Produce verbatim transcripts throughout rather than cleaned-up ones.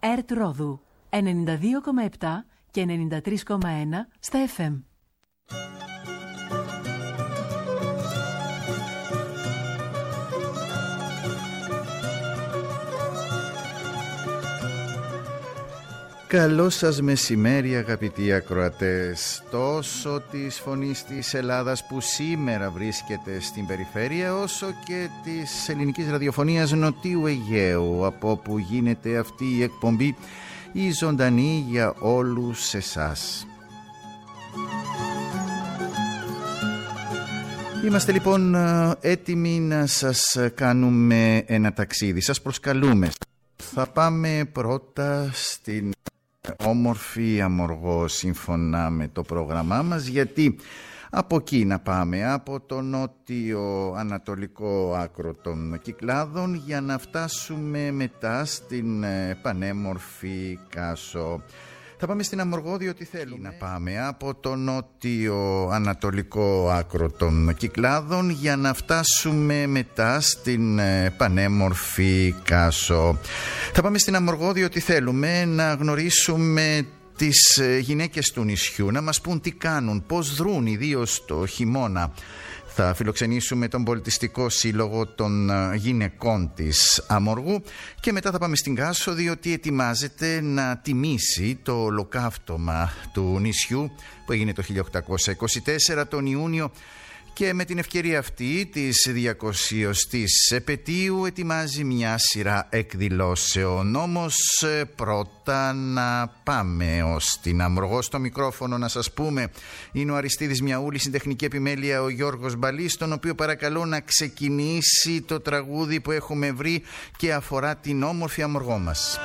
ΕΡΤ Ρόδου ενενήντα δύο κόμμα επτά και ενενήντα τρία κόμμα ένα στα εφ εμ. Καλό σας μεσημέρι αγαπητοί ακροατές, τόσο της Φωνής της Ελλάδας που σήμερα βρίσκεται στην περιφέρεια, όσο και της ελληνικής ραδιοφωνίας Νοτίου Αιγαίου, από όπου γίνεται αυτή η εκπομπή, η ζωντανή για όλους εσάς. Είμαστε λοιπόν έτοιμοι να σας κάνουμε ένα ταξίδι, σας προσκαλούμε. Θα πάμε πρώτα στην όμορφη Αμοργό σύμφωνα με το πρόγραμμά μας, γιατί από εκεί να πάμε, από το νότιο ανατολικό άκρο των Κυκλάδων, για να φτάσουμε μετά στην πανέμορφη Κάσο. Θα πάμε στην Αμοργό διότι θέλουμε να πάμε από το νότιο ανατολικό άκρο των Κυκλάδων για να φτάσουμε μετά στην πανέμορφη Κάσο. Θα πάμε στην Αμοργό διότι θέλουμε να γνωρίσουμε τις γυναίκες του νησιού, να μας πούν τι κάνουν, πώς δρούν ιδίως το χειμώνα. Θα φιλοξενήσουμε τον Πολιτιστικό Σύλλογο των Γυναικών της Αμοργού και μετά θα πάμε στην Κάσο, διότι ετοιμάζεται να τιμήσει το ολοκαύτωμα του νησιού που έγινε το χίλια οκτακόσια είκοσι τέσσερα τον Ιούνιο, και με την ευκαιρία αυτή της διακοσιωστής επετείου ετοιμάζει μια σειρά εκδηλώσεων. Όμως πρώτα να πάμε ως την Αμοργό. Στο μικρόφωνο να σας πούμε είναι ο Αριστίδης Μιαούλης, στην τεχνική επιμέλεια ο Γιώργος Μπαλής, τον οποίο παρακαλώ να ξεκινήσει το τραγούδι που έχουμε βρει και αφορά την όμορφη Αμοργό μας.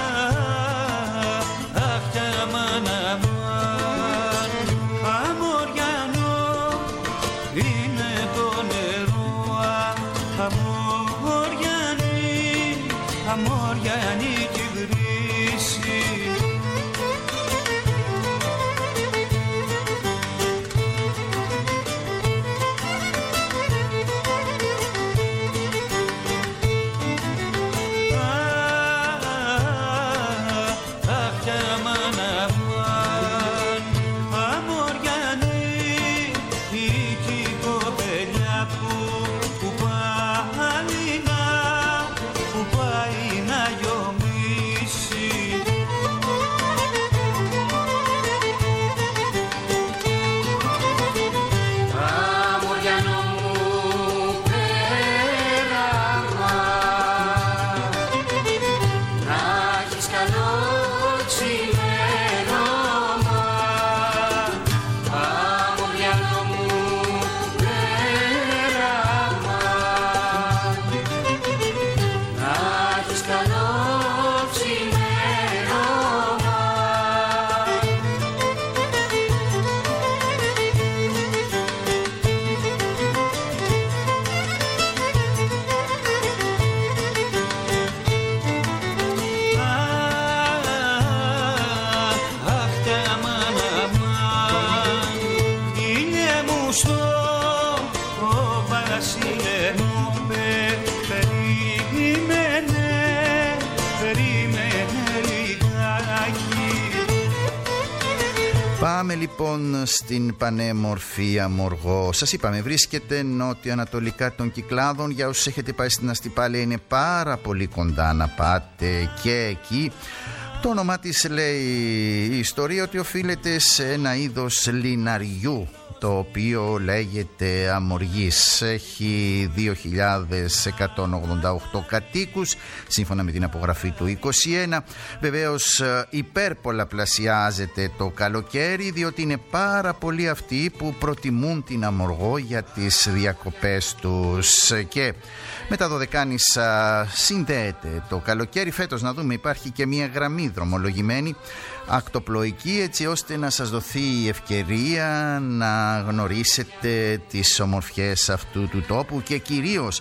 Πάμε λοιπόν στην πανέμορφη Αμοργό. Σας είπαμε, βρίσκεται νότιο-ανατολικά των Κυκλάδων. Για όσους έχετε πάει στην Αστυπάλεια είναι πάρα πολύ κοντά να πάτε και εκεί. Το όνομά της, λέει η ιστορία, ότι οφείλεται σε ένα είδος λιναριού, το οποίο λέγεται Αμοργής. Έχει δύο χιλιάδες εκατόν ογδόντα οκτώ κατοίκους σύμφωνα με την απογραφή του είκοσι ένα. Βεβαίως υπερπολαπλασιάζεται το καλοκαίρι, διότι είναι πάρα πολλοί αυτοί που προτιμούν την Αμοργό για τις διακοπές τους, και με τα Δωδεκάνησα συνδέεται το καλοκαίρι. Φέτος, να δούμε, υπάρχει και μια γραμμή δρομολογημένη ακτοπλοϊκή, έτσι ώστε να σας δοθεί η ευκαιρία να γνωρίσετε τις ομορφιές αυτού του τόπου και κυρίως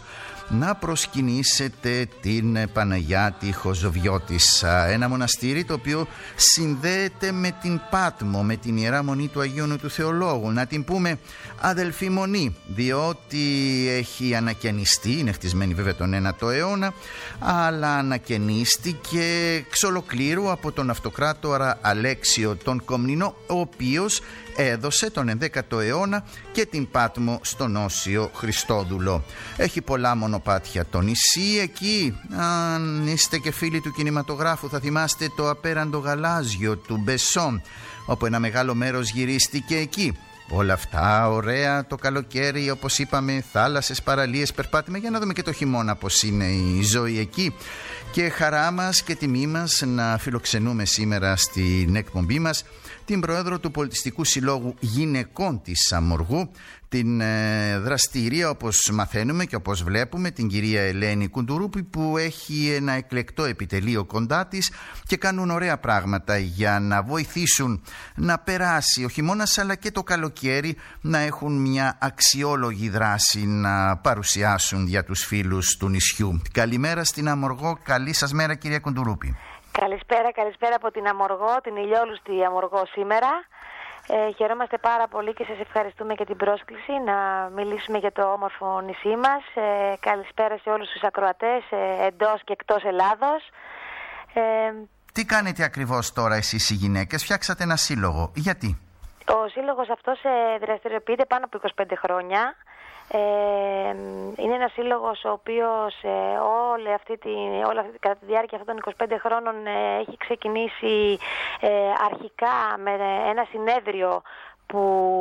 να προσκυνήσετε την Παναγιά τη Χοζοβιώτισσα, ένα μοναστήρι το οποίο συνδέεται με την Πάτμο, με την Ιερά Μονή του Αγίου του Θεολόγου. Να την πούμε αδελφή μονή, διότι έχει ανακαινιστεί, είναι χτισμένη βέβαια τον ένατο αιώνα, αλλά ανακαινίστηκε εξ ολοκλήρου από τον αυτοκράτορα Αλέξιο τον Κομνηνό, ο οποίος έδωσε τον ενδέκατο αιώνα και την Πάτμο στον Όσιο Χριστόδουλο. Έχει πολλά μονοπάτια το νησί. Εκεί, αν είστε και φίλοι του κινηματογράφου, θα θυμάστε το απέραντο γαλάζιο του Μπεσόν, όπου ένα μεγάλο μέρος γυρίστηκε εκεί. Όλα αυτά ωραία το καλοκαίρι, όπως είπαμε, θάλασσες, παραλίες, περπάτημα, για να δούμε και το χειμώνα πως είναι η ζωή εκεί. Και χαρά μας και τιμή μας να φιλοξενούμε σήμερα στην εκπομπή μας την Πρόεδρο του Πολιτιστικού Συλλόγου Γυναικών της Αμοργού, την ε, δραστηρία, όπως μαθαίνουμε και όπως βλέπουμε, την κυρία Ελένη Κουντουρούπη, που έχει ένα εκλεκτό επιτελείο κοντά της και κάνουν ωραία πράγματα για να βοηθήσουν να περάσει ο χειμώνας αλλά και το καλοκαίρι, να έχουν μια αξιόλογη δράση να παρουσιάσουν για τους φίλους του νησιού. Καλημέρα στην Αμοργό, καλή σας μέρα κυρία Κουντουρούπη. Καλησπέρα, καλησπέρα από την Αμοργό, την ηλιόλουστη Αμοργό σήμερα. Ε, χαιρόμαστε πάρα πολύ και σας ευχαριστούμε για την πρόσκληση να μιλήσουμε για το όμορφο νησί μας. Ε, καλησπέρα σε όλους τους ακροατές ε, εντός και εκτός Ελλάδος. Ε, Τι κάνετε ακριβώς τώρα εσείς οι γυναίκες? Φτιάξατε ένα σύλλογο. Γιατί? Ο σύλλογος αυτός ε, δραστηριοποιείται πάνω από είκοσι πέντε χρόνια. Ε, είναι ένας σύλλογος ο οποίος ε, όλη αυτή τη, όλα αυτή, κατά τη διάρκεια αυτών των είκοσι πέντε χρόνων ε, έχει ξεκινήσει ε, αρχικά με ένα συνέδριο που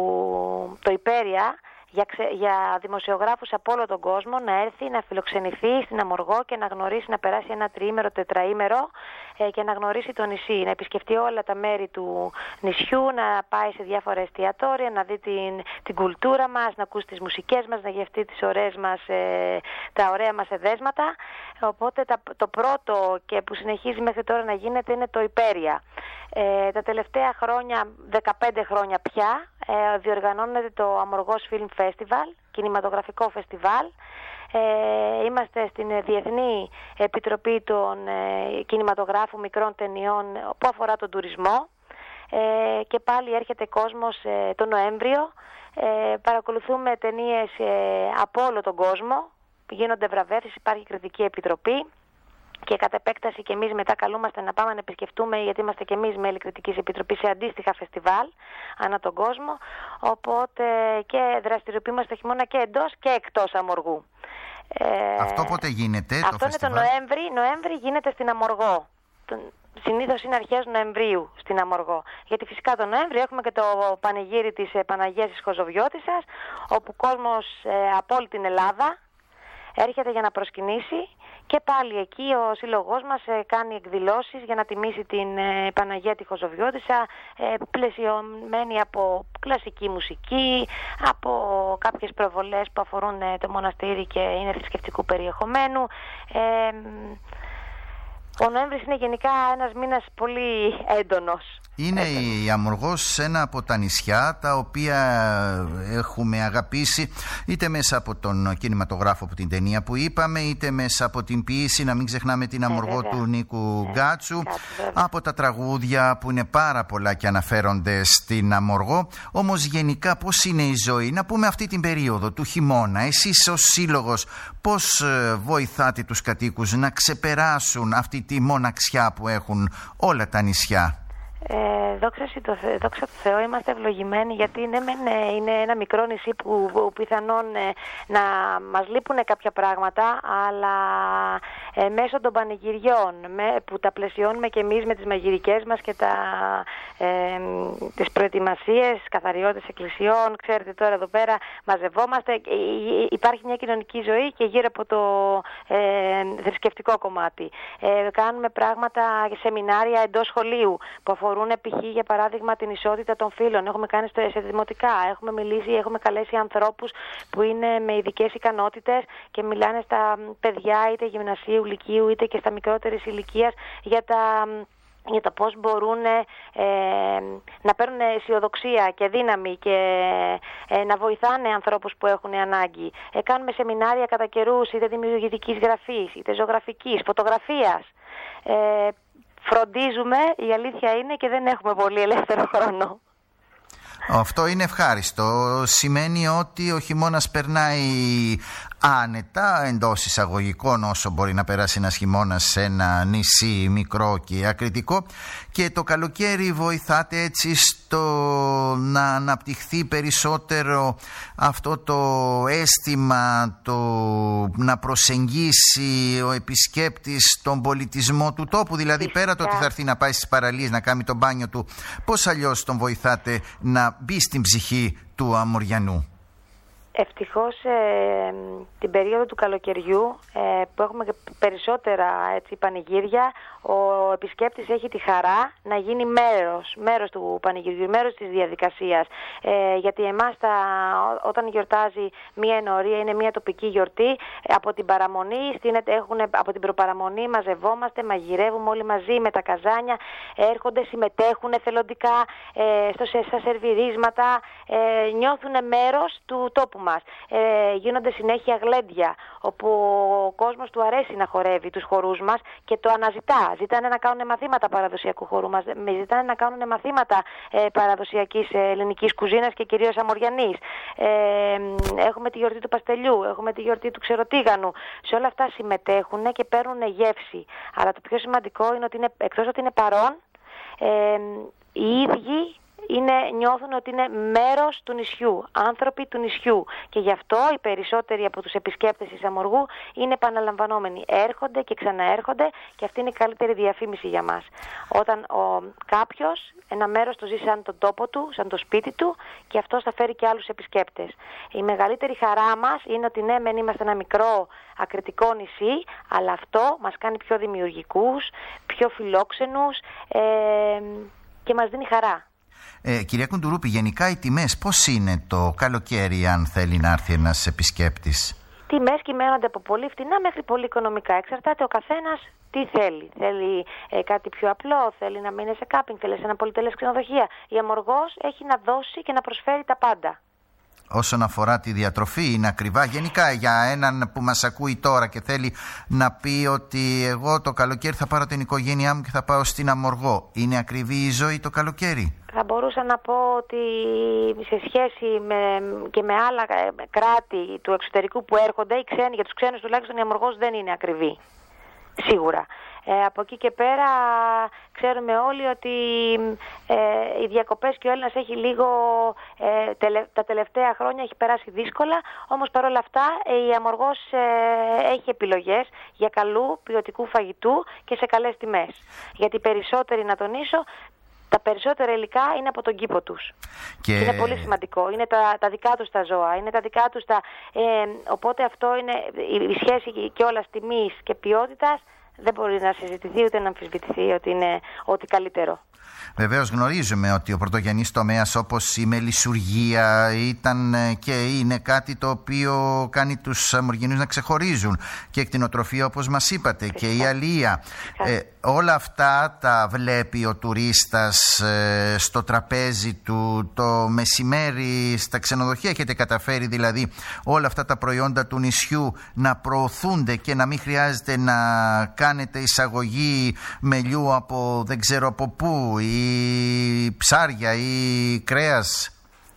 το Υπέρεια για, ξε, για δημοσιογράφους από όλο τον κόσμο να έρθει, να φιλοξενηθεί στην Αμοργό και να γνωρίσει, να περάσει ένα τριήμερο, τετραήμερο ε, και να γνωρίσει το νησί, να επισκεφτεί όλα τα μέρη του νησιού, να πάει σε διάφορα εστιατόρια, να δει την, την κουλτούρα μας, να ακούσει τις μουσικές μας, να γευτεί τις ωραίες μας, ε, τα ωραία μας εδέσματα. Οπότε τα, το πρώτο και που συνεχίζει μέχρι τώρα να γίνεται είναι το Υπέρεια. Ε, τα τελευταία χρόνια, δεκαπέντε χρόνια πια, ε, διοργανώνεται το Αμοργός Film Festival, κινηματογραφικό φεστιβάλ. Ε, είμαστε στην Διεθνή Επιτροπή των ε, Κινηματογράφου Μικρών Ταινιών που αφορά τον τουρισμό ε, και πάλι έρχεται κόσμος ε, το Νοέμβριο. Ε, παρακολουθούμε ταινίες ε, από όλο τον κόσμο, γίνονται βραβεύσεις, υπάρχει κριτική επιτροπή. Και κατ' επέκταση και εμείς μετά καλούμαστε να πάμε να επισκεφτούμε, γιατί είμαστε και εμείς μέλη κριτικής επιτροπής σε αντίστοιχα φεστιβάλ ανά τον κόσμο. Οπότε και δραστηριοποιούμαστε το χειμώνα και εντός και εκτός Αμοργού. Αυτό πότε γίνεται? Αυτό το είναι φεστιβάλ? το Νοέμβρη. Νοέμβρη γίνεται στην Αμοργό. Συνήθως είναι αρχές Νοεμβρίου στην Αμοργό. Γιατί φυσικά τον Νοέμβριο έχουμε και το πανηγύρι της Παναγίας της Χοζοβιώτισσας, όπου κόσμος από όλη την Ελλάδα έρχεται για να προσκυνήσει. Και πάλι εκεί ο σύλλογός μας ε, κάνει εκδηλώσεις για να τιμήσει την ε, Παναγία τη Χοζοβιώτισσα, ε, πλαισιωμένη από κλασική μουσική, από κάποιες προβολές που αφορούν ε, το μοναστήρι και είναι θρησκευτικού περιεχομένου. Ε, ο Νοέμβρης είναι γενικά ένας μήνας πολύ έντονος. Είναι η Αμοργός ένα από τα νησιά τα οποία έχουμε αγαπήσει, είτε μέσα από τον κινηματογράφο, από την ταινία που είπαμε, είτε μέσα από την ποίηση, να μην ξεχνάμε την Αμοργό ε, του Νίκου ε, Γκάτσου, ε, από τα τραγούδια που είναι πάρα πολλά και αναφέρονται στην Αμοργό. Όμως γενικά πώς είναι η ζωή, να πούμε αυτή την περίοδο του χειμώνα, εσείς ως σύλλογος πώς βοηθάτε τους κατοίκους να ξεπεράσουν αυτή τη μοναξιά που έχουν όλα τα νησιά? Ε, δόξα, το, δόξα τω Θεώ, είμαστε ευλογημένοι, γιατί ναι, ναι, είναι ένα μικρό νησί που, που πιθανόν ε, να μας λείπουν κάποια πράγματα, αλλά ε, μέσω των πανηγυριών με, που τα πλαισιώνουμε και εμείς με τις μαγειρικές μας και τα, ε, τις προετοιμασίες, καθαριότητες εκκλησιών, ξέρετε τώρα εδώ πέρα μαζευόμαστε, ε, υπάρχει μια κοινωνική ζωή και γύρω από το ε, θρησκευτικό κομμάτι. Ε, κάνουμε πράγματα, σεμινάρια εντός σχολείου που αφορούν π.χ. για παράδειγμα την ισότητα των φύλων. Έχουμε κάνει σε δημοτικά, έχουμε μιλήσει, έχουμε καλέσει ανθρώπους που είναι με ειδικές ικανότητες και μιλάνε στα παιδιά είτε γυμνασίου, λυκείου είτε και στα μικρότερης ηλικίας για τα για το πώς μπορούν ε, να παίρνουν αισιοδοξία και δύναμη και ε, να βοηθάνε ανθρώπους που έχουν ανάγκη. Ε, κάνουμε σεμινάρια κατά καιρούς, είτε δημιουργητικής γραφής, είτε ζωγραφικής, φωτογραφίας. Ε, φροντίζουμε, η αλήθεια είναι, και δεν έχουμε πολύ ελεύθερο χρόνο. Αυτό είναι ευχάριστο. Σημαίνει ότι ο χειμώνας περνάει άνετα, εντός εισαγωγικών, όσο μπορεί να περάσει ένας χειμώνας σε ένα νησί μικρό και ακριτικό, και το καλοκαίρι βοηθάτε έτσι στο να αναπτυχθεί περισσότερο αυτό το αίσθημα, το να προσεγγίσει ο επισκέπτης τον πολιτισμό του τόπου, δηλαδή Φυσικά. Πέρα το ότι θα έρθει να πάει στις παραλίες να κάνει το μπάνιο του, πώς αλλιώς τον βοηθάτε να μπει στην ψυχή του Αμοριανού? Ευτυχώς ε, την περίοδο του καλοκαιριού ε, που έχουμε περισσότερα έτσι, πανηγύρια, ο επισκέπτης έχει τη χαρά να γίνει μέρος, μέρος του πανηγυριού, μέρος της διαδικασίας. Ε, γιατί εμάς τα, όταν γιορτάζει μία ενορία, είναι μία τοπική γιορτή, από την παραμονή, στείνεται, έχουν, από την προπαραμονή μαζευόμαστε, μαγειρεύουμε όλοι μαζί με τα καζάνια, έρχονται, συμμετέχουν εθελοντικά ε, στο, στα σερβιρίσματα, ε, νιώθουν μέρος του τόπου μας. Ε, γίνονται συνέχεια γλέντια, όπου ο κόσμος του αρέσει να χορεύει τους χορούς μας και το αναζητά. Ζητάνε να κάνουν μαθήματα παραδοσιακού χορού μας, ζητάνε να κάνουν μαθήματα ε, παραδοσιακής ε, ελληνικής κουζίνας και κυρίως αμοριανής. Ε, έχουμε τη γιορτή του παστελιού, έχουμε τη γιορτή του ξεροτίγανου. Σε όλα αυτά συμμετέχουν και παίρνουν γεύση. Αλλά το πιο σημαντικό είναι ότι είναι, εκτός ότι είναι παρόν, ε, οι ίδιοι είναι, νιώθουν ότι είναι μέρος του νησιού, άνθρωποι του νησιού, και γι' αυτό οι περισσότεροι από τους επισκέπτες της Αμοργού είναι επαναλαμβανόμενοι. Έρχονται και ξαναέρχονται, και αυτή είναι η καλύτερη διαφήμιση για μας. Όταν ο, κάποιος ένα μέρος το ζει σαν τον τόπο του, σαν το σπίτι του, και αυτός θα φέρει και άλλους επισκέπτες. Η μεγαλύτερη χαρά μας είναι ότι ναι, μεν είμαστε ένα μικρό ακριτικό νησί, αλλά αυτό μας κάνει πιο δημιουργικούς, πιο φιλόξενους ε, και μας δίνει χαρά. Ε, κυρία Κουντουρούπη, γενικά οι τιμές πώς είναι το καλοκαίρι, αν θέλει να έρθει ένας επισκέπτης? Τιμές κυμαίνονται από πολύ φτηνά μέχρι πολύ οικονομικά. Εξαρτάται ο καθένας τι θέλει. Θέλει ε, κάτι πιο απλό, θέλει να μείνει σε κάπινγκ, θέλει σε ένα πολυτελές ξενοδοχεία. Η Αμοργός έχει να δώσει και να προσφέρει τα πάντα. Όσον αφορά τη διατροφή, είναι ακριβά? Γενικά για έναν που μας ακούει τώρα και θέλει να πει ότι εγώ το καλοκαίρι θα πάρω την οικογένειά μου και θα πάω στην Αμοργό, είναι ακριβή η ζωή το καλοκαίρι? Θα μπορούσα να πω ότι σε σχέση με, και με άλλα κράτη του εξωτερικού που έρχονται, οι ξένοι, για τους ξένους τουλάχιστον η Αμοργός δεν είναι ακριβή. Σίγουρα. Ε, από εκεί και πέρα ξέρουμε όλοι ότι ε, οι διακοπές και ο Έλληνας έχει λίγο, ε, τελε, τα τελευταία χρόνια έχει περάσει δύσκολα, όμως παρόλα αυτά ε, η Αμοργός ε, έχει επιλογές για καλού ποιοτικού φαγητού και σε καλές τιμές. Γιατί περισσότεροι, να τονίσω, τα περισσότερα υλικά είναι από τον κήπο τους. Και... είναι πολύ σημαντικό. Είναι τα, τα δικά τους τα ζώα, είναι τα δικά τους τα... Ε, οπότε αυτό είναι η σχέση κιόλας τιμής και ποιότητας. Δεν μπορεί να συζητηθεί ούτε να αμφισβητηθεί ότι είναι ό,τι καλύτερο. Βεβαίως γνωρίζουμε ότι ο πρωτογενής τομέας όπως η μελισσουργία ήταν και είναι κάτι το οποίο κάνει τους Αμοργινούς να ξεχωρίζουν, και εκτινοτροφία όπως μας είπατε. Φυσικά. Και η αλεία. Ε, όλα αυτά τα βλέπει ο τουρίστας ε, στο τραπέζι του το μεσημέρι στα ξενοδοχεία. Έχετε καταφέρει δηλαδή όλα αυτά τα προϊόντα του νησιού να προωθούνται και να μην χρειάζεται να κάνετε εισαγωγή μελιού από δεν ξέρω από πού, ή ψάρια ή κρέας?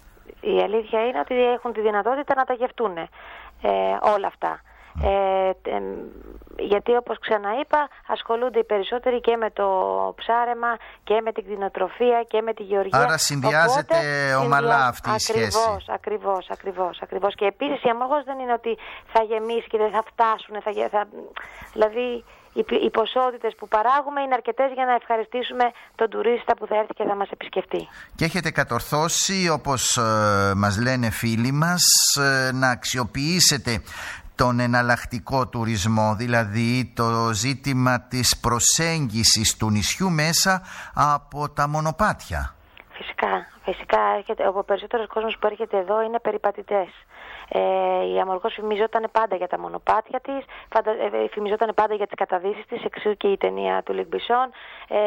Η αλήθεια είναι ότι έχουν τη δυνατότητα να τα γευτούν ε, όλα αυτά. Ε, ε, γιατί όπως ξαναείπα, ασχολούνται οι περισσότεροι και με το ψάρεμα και με την κτηνοτροφία και με τη γεωργία. Άρα συνδυάζεται Οπότε, ομαλά αυτή η σχέση. Ακριβώς, ακριβώς, ακριβώς, ακριβώς. Και επίσης η Αμοργός δεν είναι ότι θα γεμίσει και δεν θα φτάσουν, θα, θα, δηλαδή οι, οι ποσότητες που παράγουμε είναι αρκετές για να ευχαριστήσουμε τον τουρίστα που θα έρθει και θα μας επισκεφτεί. Και έχετε κατορθώσει, όπως ε, μας λένε φίλοι μας, ε, να αξιοποιήσετε τον εναλλακτικό τουρισμό, δηλαδή το ζήτημα της προσέγγισης του νησιού μέσα από τα μονοπάτια. Φυσικά, Φυσικά, έρχεται, ο περισσότερος κόσμος που έρχεται εδώ είναι περιπατητές. Ε, η Αμοργός φημιζόταν πάντα για τα μονοπάτια της, φαντα, ε, φημιζόταν πάντα για τις καταδύσεις της, εξού και η ταινία του Λουκ Μπεσόν. Ε,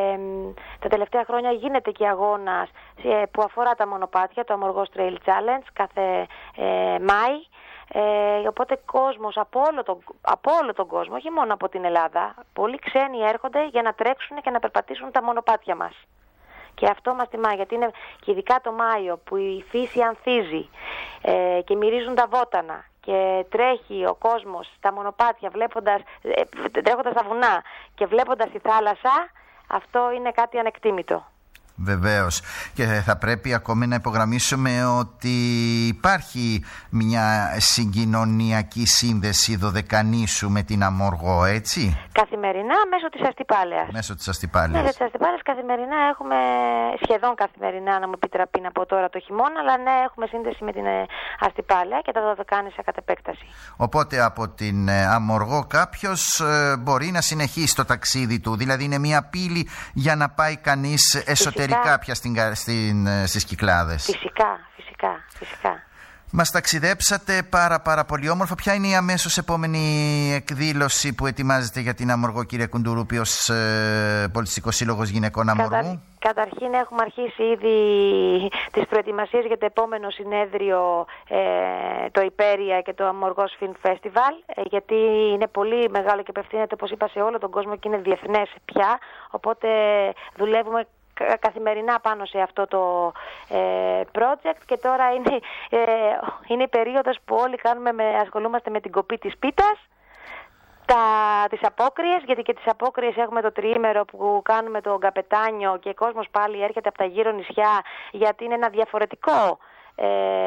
τα τελευταία χρόνια γίνεται και αγώνας ε, που αφορά τα μονοπάτια, το Αμοργός Trail Challenge, κάθε ε, Μάη. Ε, οπότε κόσμος από όλο, τον, από όλο τον κόσμο, όχι μόνο από την Ελλάδα, πολλοί ξένοι έρχονται για να τρέξουν και να περπατήσουν τα μονοπάτια μας. Και αυτό μας τιμά, γιατί είναι και ειδικά το Μάιο που η φύση ανθίζει ε, και μυρίζουν τα βότανα και τρέχει ο κόσμος στα μονοπάτια βλέποντας, ε, τρέχοντας στα βουνά και βλέποντας τη θάλασσα, αυτό είναι κάτι ανεκτήμητο. Βεβαίως, και θα πρέπει ακόμη να υπογραμμίσουμε ότι υπάρχει μια συγκοινωνιακή σύνδεση Δωδεκανήσου με την Αμοργό, έτσι. Καθημερινά μέσω της Αστυπάλαιας. Μέσω της Αστυπάλαιας. Μέσω της Αστυπάλαιας καθημερινά έχουμε, σχεδόν καθημερινά να μου επιτραπεί να πω τώρα το χειμώνα, αλλά ναι, έχουμε σύνδεση με την Αστυπάλαια και τα Δωδεκάνησα κατ' επέκταση. Οπότε από την Αμοργό κάποιος ε, μπορεί να συνεχίσει το ταξίδι του, δηλαδή είναι μια πύλη για να πάει κανείς εσωτερικά. Φυσικά. Πια στην, στην, στις Κυκλάδες. Φυσικά, φυσικά, φυσικά. Μας ταξιδέψατε πάρα πάρα πολύ όμορφα. Ποια είναι η αμέσως επόμενη εκδήλωση που ετοιμάζετε για την Αμοργό, κύριε Κουντουρούπη, ως ε, Πολιτιστικός Σύλλογος Γυναικών Αμοργού? Κατα, καταρχήν έχουμε αρχίσει ήδη τις προετοιμασίες για το επόμενο συνέδριο, ε, το Υπέρια και το Αμοργός Film Festival, ε, γιατί είναι πολύ μεγάλο και απευθύνεται, όπως είπα, σε όλο τον κόσμο και είναι διεθνές πια, οπότε δουλεύουμε καθημερινά πάνω σε αυτό το ε, project και τώρα είναι, ε, είναι η περίοδος που όλοι κάνουμε με, ασχολούμαστε με την κοπή της πίτας, τα, τις απόκριες, γιατί και τις απόκριες έχουμε το τριήμερο που κάνουμε το καπετάνιο και ο κόσμος πάλι έρχεται από τα γύρω νησιά, γιατί είναι ένα διαφορετικό ε,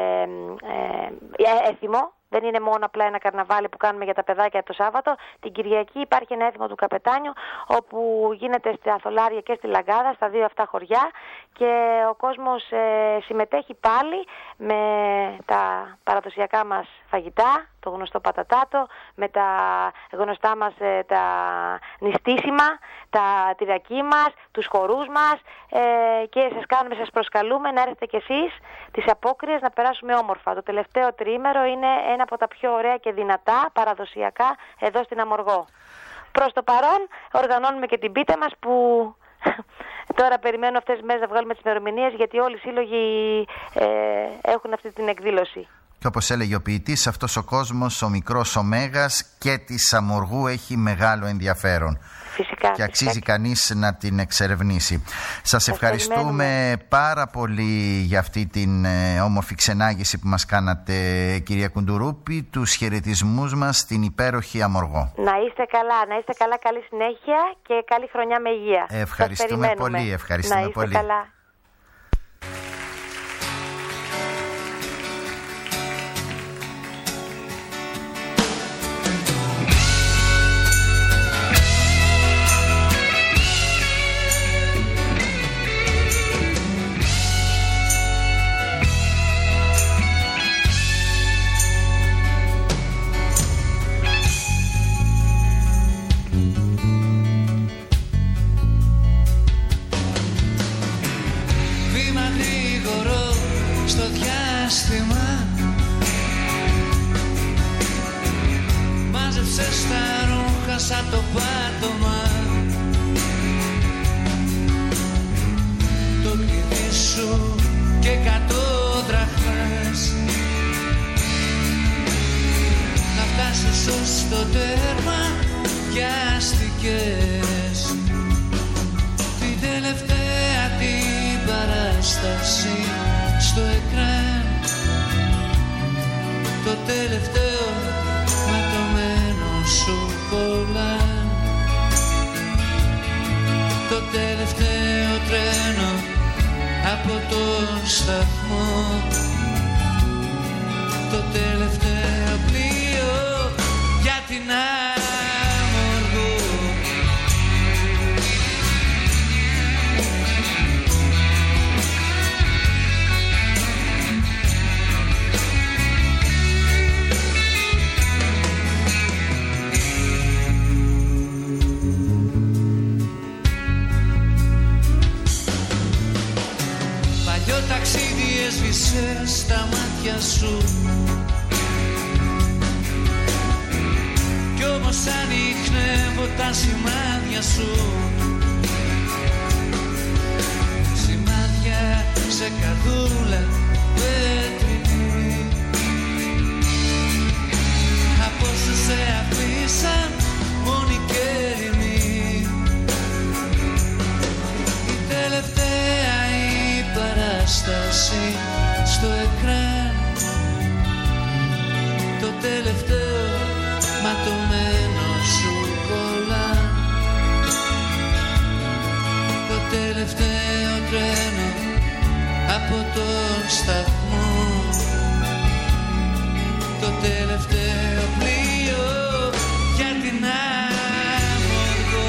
ε, έθιμο. Δεν είναι μόνο απλά ένα καρναβάλι που κάνουμε για τα παιδάκια το Σάββατο. Την Κυριακή υπάρχει ένα έθιμο του καπετάνιου, όπου γίνεται στα Θολάρια και στη Λαγκάδα, στα δύο αυτά χωριά, και ο κόσμος ε, συμμετέχει πάλι με τα παραδοσιακά μας φαγητά, το γνωστό πατατάτο, με τα γνωστά μας ε, τα νηστίσιμα, τα τυρακί μας, τους χορούς μας, ε, και σας κάνουμε, σας προσκαλούμε να έρθετε κι εσείς τις απόκριες να περάσουμε όμορφα. Το τελευταίο τριήμερο είναι ένα από τα πιο ωραία και δυνατά παραδοσιακά εδώ στην Αμοργό. Προς το παρόν οργανώνουμε και την πίτα μας, που τώρα περιμένω αυτές τις μέρες να βγάλουμε τις ημερομηνίες, γιατί όλοι οι σύλλογοι ε, έχουν αυτή την εκδήλωση. Και όπως έλεγε ο ποιητής, αυτός ο κόσμος, ο μικρός, ο μέγας και της Αμοργού έχει μεγάλο ενδιαφέρον. Φυσικά, και αξίζει φυσικά. κανείς να την εξερευνήσει. Σας ευχαριστούμε πάρα πολύ για αυτή την ε, όμορφη ξενάγηση που μας κάνατε, κυρία Κουντουρούπη. Τους χαιρετισμούς μας στην υπέροχη Αμοργό. Να είστε καλά, να είστε καλά, καλή συνέχεια και καλή χρονιά με υγεία. Ευχαριστούμε πολύ, ευχαριστούμε να είστε πολύ. Καλά. Σαν το πάτωμα το κλειδί σου και εκατό δραχμές, να φτάσεις ως το τέρμα βιάστηκες την τελευταία την παράσταση στο εκράν, το τελευταίο ματωμένο σου πολλά, το τελευταίο τρένο από το σταθμό, το τελευταίο πλοίο για την Αμοργό. μάτια σου. Κι όμως ανοιχνεύω τα σημάδια σου, σημάδια σε καρδούλα πέτρινη, από όσους σε αφήσαν μόνοι και ερημοί. Η τελευταία η παράσταση στο εκράν, το τελευταίο ματωμένο σου κολλά, το τελευταίο τρένο από τον σταθμό, το τελευταίο πλοίο για την Αμοργό.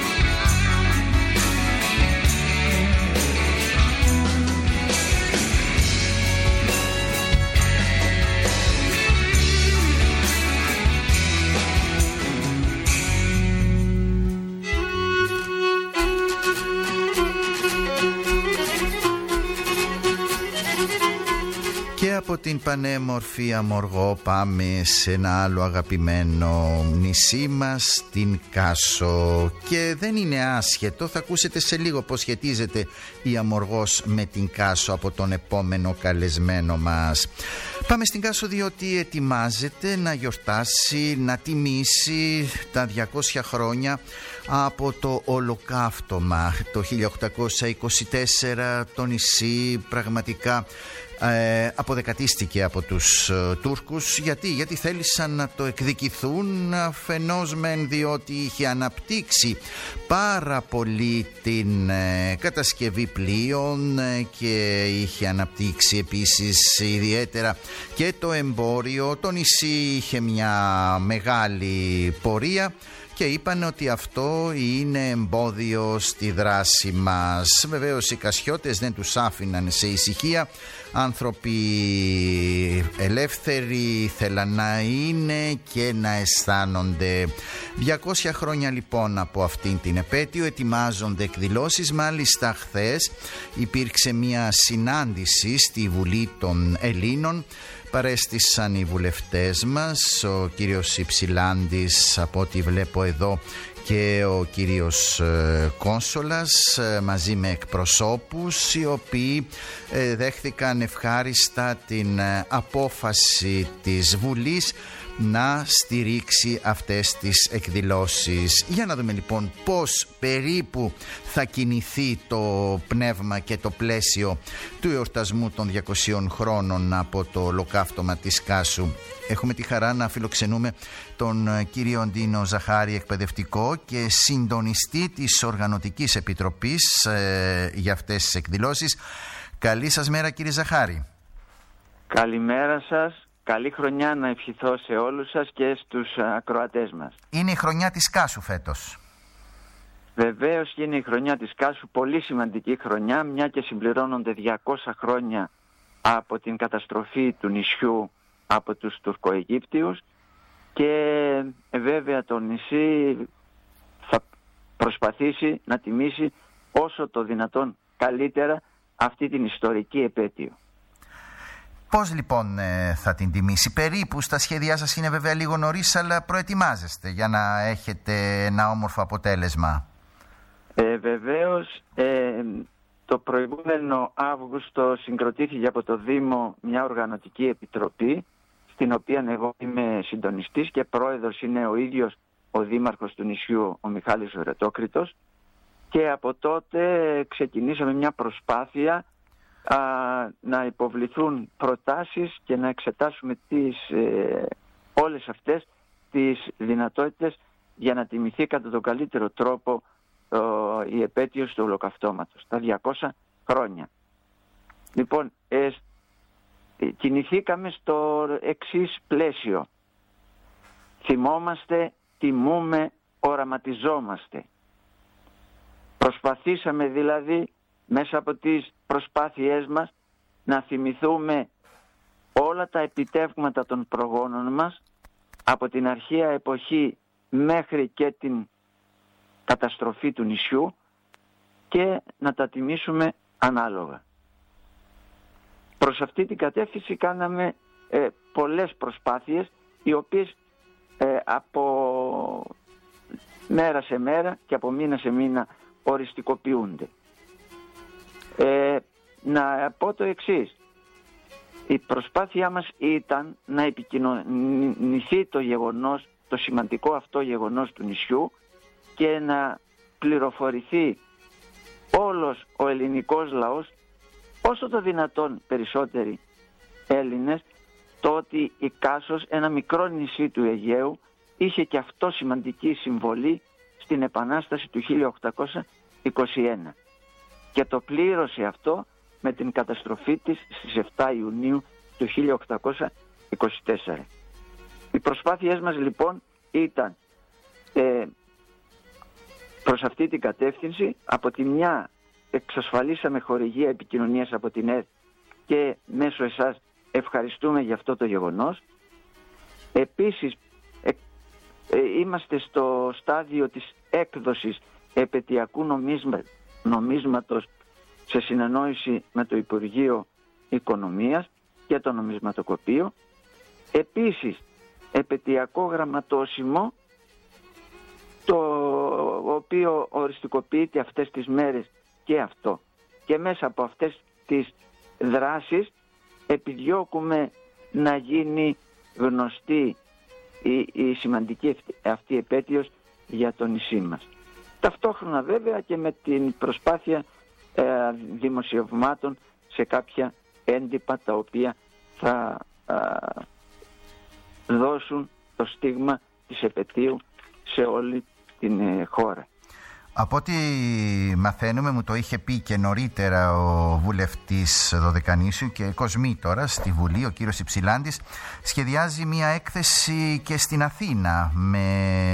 Και από την πανέμορφη Αμοργό πάμε σε ένα άλλο αγαπημένο νησί μας, την Κάσο. Και δεν είναι άσχετο, θα ακούσετε σε λίγο πώς σχετίζεται η Αμοργός με την Κάσο από τον επόμενο καλεσμένο μας. Πάμε στην Κάσο διότι ετοιμάζεται να γιορτάσει, να τιμήσει τα διακόσια χρόνια από το ολοκαύτωμα. Το χίλια οκτακόσια είκοσι τέσσερα το νησί πραγματικά Ε, αποδεκατίστηκε από τους ε, Τούρκους. Γιατί? Γιατί θέλησαν να το εκδικηθούν, αφενός μεν διότι είχε αναπτύξει πάρα πολύ την ε, κατασκευή πλοίων ε, και είχε αναπτύξει επίσης ιδιαίτερα και το εμπόριο. Το νησί είχε μια μεγάλη πορεία και είπαν ότι αυτό είναι εμπόδιο στη δράση μας. Βεβαίως οι Κασιώτες δεν τους άφηναν σε ησυχία. Άνθρωποι ελεύθεροι θέλαν να είναι και να αισθάνονται. διακόσια χρόνια λοιπόν από αυτήν την επέτειο ετοιμάζονται εκδηλώσεις. Μάλιστα χθες υπήρξε μια συνάντηση στη Βουλή των Ελλήνων. Παρέστησαν οι βουλευτές μας, ο κύριος Υψηλάντης από ό,τι βλέπω εδώ και ο κύριος ε, Κόνσολας ε, μαζί με εκπροσώπους οι οποίοι ε, δέχθηκαν ευχάριστα την ε, απόφαση της Βουλής να στηρίξει αυτές τις εκδηλώσεις. Για να δούμε λοιπόν πώς περίπου θα κινηθεί το πνεύμα και το πλαίσιο του εορτασμού των διακοσίων χρόνων από το ολοκαύτωμα της Κάσου. Έχουμε τη χαρά να φιλοξενούμε τον κύριο Ντίνο Ζαχάρη, εκπαιδευτικό και συντονιστή της Οργανωτικής Επιτροπής ε, για αυτές τις εκδηλώσεις. Καλή σας μέρα κύριε Ζαχάρη. Καλημέρα σας. Καλή χρονιά να ευχηθώ σε όλους σας και στους ακροατές μας. Είναι η χρονιά της Κάσου φέτος. Βεβαίως είναι η χρονιά της Κάσου, πολύ σημαντική χρονιά, μια και συμπληρώνονται διακόσια χρόνια από την καταστροφή του νησιού από τους Τουρκοαιγύπτιους και ε, βέβαια το νησί θα προσπαθήσει να τιμήσει όσο το δυνατόν καλύτερα αυτή την ιστορική επέτειο. Πώς λοιπόν θα την τιμήσει? Περίπου στα σχέδιά σας είναι βέβαια λίγο νωρίς, αλλά προετοιμάζεστε για να έχετε ένα όμορφο αποτέλεσμα. Ε, βεβαίως, ε, το προηγούμενο Αύγουστο συγκροτήθηκε από το Δήμο μια οργανωτική επιτροπή, στην οποία εγώ είμαι συντονιστής και πρόεδρος είναι ο ίδιος ο δήμαρχος του νησιού, ο Μιχάλης Ρετόκριτος, και από τότε ξεκινήσαμε μια προσπάθεια Α, να υποβληθούν προτάσεις και να εξετάσουμε τις, ε, όλες αυτές τις δυνατότητες για να τιμηθεί κατά τον καλύτερο τρόπο ε, η επέτειος του ολοκαυτώματος, τα διακόσια χρόνια. Λοιπόν, ε, κινηθήκαμε στο εξής πλαίσιο. Θυμόμαστε, τιμούμε, οραματιζόμαστε. Προσπαθήσαμε δηλαδή μέσα από τις προσπάθειές μας να θυμηθούμε όλα τα επιτεύγματα των προγόνων μας από την αρχαία εποχή μέχρι και την καταστροφή του νησιού και να τα τιμήσουμε ανάλογα. προς αυτή την κατεύθυνση κάναμε ε, πολλές προσπάθειες, οι οποίες ε, από μέρα σε μέρα και από μήνα σε μήνα οριστικοποιούνται. Ε, να πω το εξής. Η προσπάθειά μας ήταν να επικοινωνηθεί το γεγονός, το σημαντικό αυτό γεγονός του νησιού, και να πληροφορηθεί όλος ο ελληνικός λαός, όσο το δυνατόν περισσότεροι Έλληνες, το ότι η Κάσος, ένα μικρό νησί του Αιγαίου, είχε και αυτό σημαντική συμβολή στην Επανάσταση του χίλια οκτακόσια είκοσι ένα και το πλήρωσε αυτό με την καταστροφή της στις επτά Ιουνίου του χίλια οκτακόσια είκοσι τέσσερα. Οι προσπάθειές μας λοιπόν ήταν ε, προς αυτή την κατεύθυνση. Από τη μια εξασφαλίσαμε χορηγία επικοινωνίας από την ΕΡΤ και μέσω εσάς ευχαριστούμε για αυτό το γεγονός. Επίσης ε, ε, είμαστε στο στάδιο της έκδοσης επετειακού νομίσμα, νομίσματος σε συνεννόηση με το Υπουργείο Οικονομίας και το Νομισματοκοπείο. Επίσης επετειακό γραμματόσημο, το οποίο οριστικοποιείται αυτές τις μέρες και αυτό. Και μέσα από αυτές τις δράσεις επιδιώκουμε να γίνει γνωστή η, η σημαντική αυτή επέτειος για το νησί μας. Ταυτόχρονα βέβαια και με την προσπάθεια ε, δημοσιευμάτων σε κάποια έντυπα τα οποία θα ε, δώσουν το στίγμα της επετείου σε όλη την ε, χώρα. Από ό,τι μαθαίνουμε, μου το είχε πει και νωρίτερα ο βουλευτής Δωδεκανήσιου και Κοσμή τώρα στη Βουλή, ο κύριος Υψηλάντης, σχεδιάζει μια έκθεση και στην Αθήνα με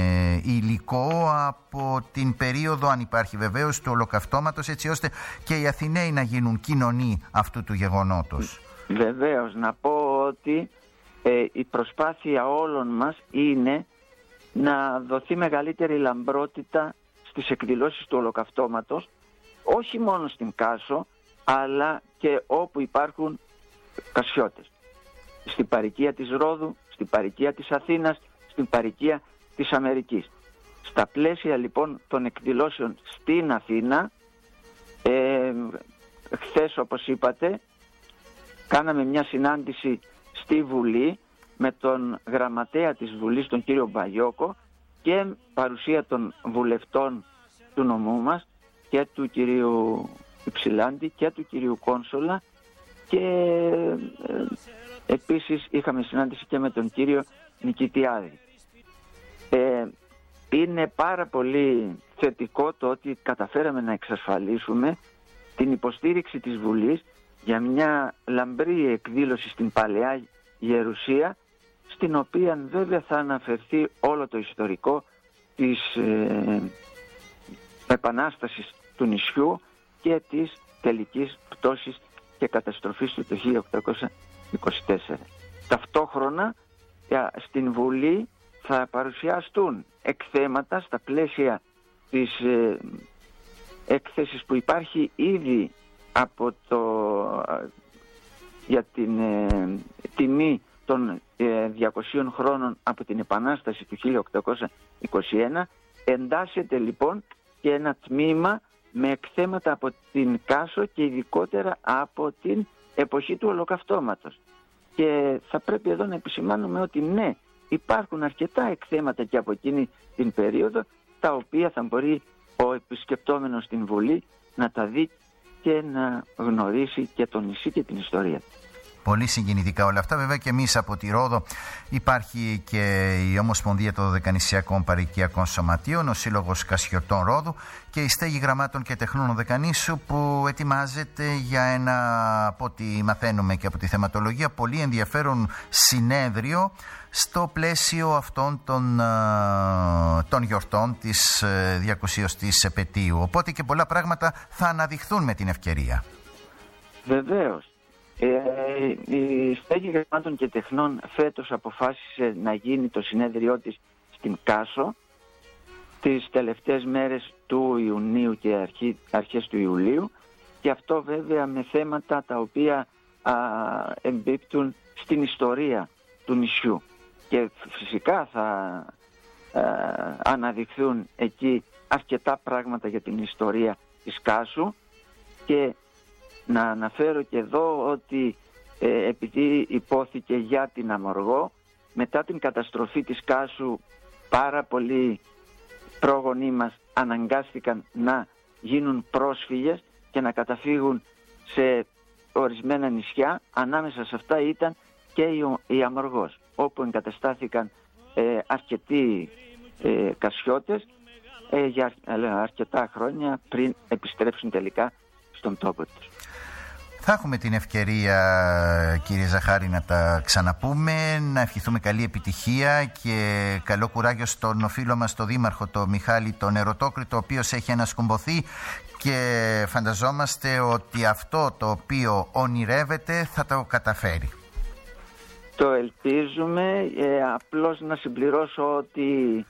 υλικό από την περίοδο, αν υπάρχει βεβαίως, του Ολοκαυτώματος, έτσι ώστε και οι Αθηναίοι να γίνουν κοινωνοί αυτού του γεγονότος. Βεβαίως, να πω ότι ε, η προσπάθεια όλων μας είναι να δοθεί μεγαλύτερη λαμπρότητα στις εκδηλώσεις του Ολοκαυτώματος, όχι μόνο στην Κάσο, αλλά και όπου υπάρχουν Κασιώτες. Στην παροικία της Ρόδου, στην παροικία της Αθήνας, στην παροικία της Αμερικής. Στα πλαίσια λοιπόν των εκδηλώσεων στην Αθήνα, ε, χθες όπως είπατε, κάναμε μια συνάντηση στη Βουλή με τον γραμματέα της Βουλής, τον κύριο Μπαγιώκο, και παρουσία των βουλευτών του νομού μας και του κυρίου Υψηλάντη και του κυρίου Κόνσολα, και ε, επίσης είχαμε συνάντηση και με τον κύριο Νικητιάδη. Ε, είναι πάρα πολύ θετικό το ότι καταφέραμε να εξασφαλίσουμε την υποστήριξη της Βουλής για μια λαμπρή εκδήλωση στην Παλαιά Γερουσία, στην οποία βέβαια θα αναφερθεί όλο το ιστορικό της ε, επανάστασης του νησιού και της τελικής πτώσης και καταστροφής του το χίλια οκτακόσια είκοσι τέσσερα. Ταυτόχρονα στην Βουλή θα παρουσιαστούν εκθέματα στα πλαίσια της ε, έκθεσης που υπάρχει ήδη από το, για την ε, τιμή των διακοσίων χρόνων από την Επανάσταση του χίλια οκτακόσια είκοσι ένα. Εντάσσεται λοιπόν και ένα τμήμα με εκθέματα από την Κάσο και ειδικότερα από την εποχή του Ολοκαυτώματος. Και θα πρέπει εδώ να επισημάνουμε ότι ναι, υπάρχουν αρκετά εκθέματα και από εκείνη την περίοδο, τα οποία θα μπορεί ο επισκεπτόμενος στην Βουλή να τα δει και να γνωρίσει και το νησί και την ιστορία. Πολύ συγκινητικά όλα αυτά. Βέβαια και εμείς από τη Ρόδο υπάρχει και η Ομοσπονδία των Δωδεκανησιακών Παροικιακών Σωματείων, ο Σύλλογος Κασιωτών Ρόδου και η Στέγη Γραμμάτων και Τεχνών Δωδεκανήσου, που ετοιμάζεται για ένα, από ό,τι μαθαίνουμε και από τη θεματολογία, πολύ ενδιαφέρον συνέδριο στο πλαίσιο αυτών των, των γιορτών της διακοσιοστής επετείου. Οπότε και πολλά πράγματα θα αναδειχθούν με την ευκαιρία. Βεβαίως. Ε, η Στέγη Γραμμάτων και Τεχνών φέτος αποφάσισε να γίνει το συνέδριό της στην Κάσο τις τελευταίες μέρες του Ιουνίου και αρχή, αρχές του Ιουλίου, και αυτό βέβαια με θέματα τα οποία α, εμπίπτουν στην ιστορία του νησιού. Και φυσικά θα α, αναδειχθούν εκεί αρκετά πράγματα για την ιστορία της Κάσου. Και να αναφέρω και εδώ ότι ε, επειδή υπόθηκε για την Αμοργό, μετά την καταστροφή της Κάσου πάρα πολλοί πρόγονοί μας αναγκάστηκαν να γίνουν πρόσφυγες και να καταφύγουν σε ορισμένα νησιά. Ανάμεσα σε αυτά ήταν και η, η Αμοργός, όπου εγκαταστάθηκαν ε, αρκετοί ε, Κασιώτες ε, για αρκετά χρόνια πριν επιστρέψουν τελικά στον τόπο τους. Θα έχουμε την ευκαιρία, κύριε Ζαχάρη, να τα ξαναπούμε, να ευχηθούμε καλή επιτυχία και καλό κουράγιο στον φίλο μας, τον Δήμαρχο, τον Μιχάλη τον Ερωτόκριτο, ο οποίος έχει ανασκουμποθεί, και φανταζόμαστε ότι αυτό το οποίο ονειρεύεται θα το καταφέρει. Το ελπίζουμε. Ε, απλώς να συμπληρώσω ότι